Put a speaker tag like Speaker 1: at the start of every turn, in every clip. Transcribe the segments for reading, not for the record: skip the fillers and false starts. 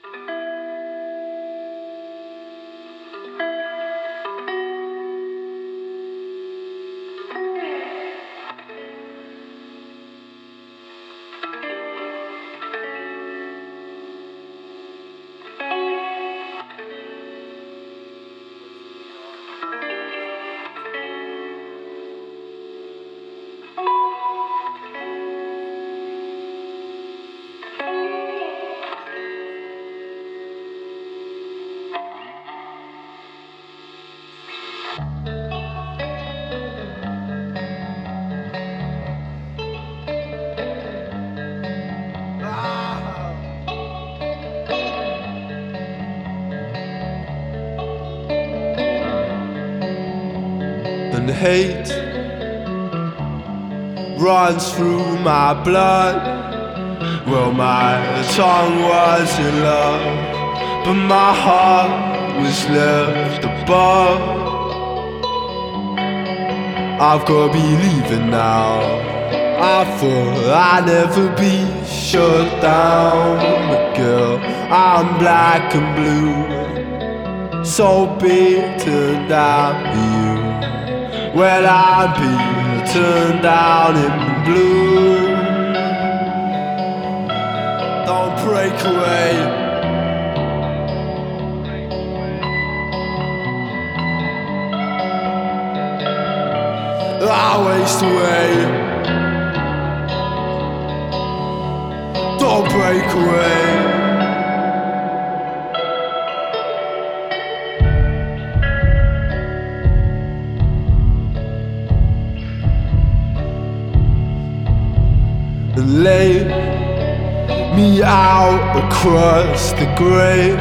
Speaker 1: And hate runs through my blood. Well, my tongue was in love, but my heart was left above. I've gotta be leaving now. I thought I'd never be shut down, but girl, I'm black and blue, so bitter down you. Well, I'm being turned down in blue. Don't break away. I waste away. Don't break away. And lay me out across the grave.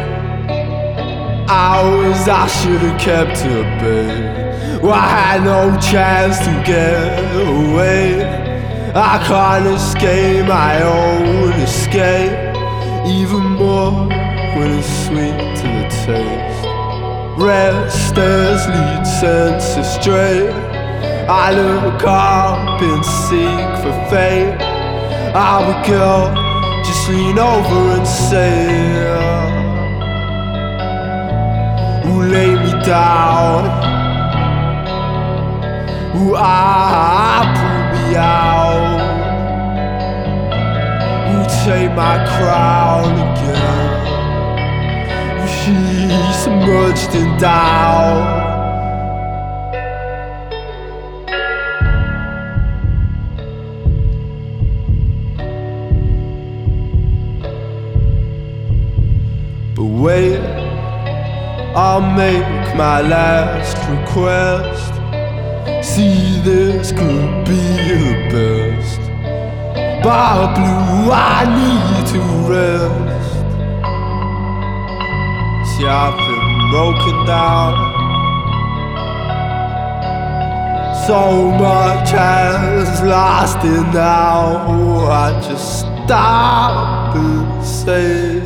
Speaker 1: Hours I should have kept at bay. Well, I had no chance to get away. I can't escape my own escape, even more when it's sweet to the taste. Restless lead senses stray. I look up and seek for fate. I would go, just lean over and say, ooh, lay me down. Ooh, pull me out. Ooh, take my crown again. Ooh, she's submerged in doubt. But wait, I'll make my last request. See, this could be the best. But blue, I need to rest. See, I've been broken down. So much has lasted now. I just stop and say,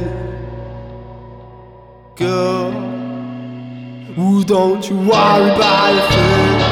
Speaker 1: girl, ooh, don't you worry about a thing.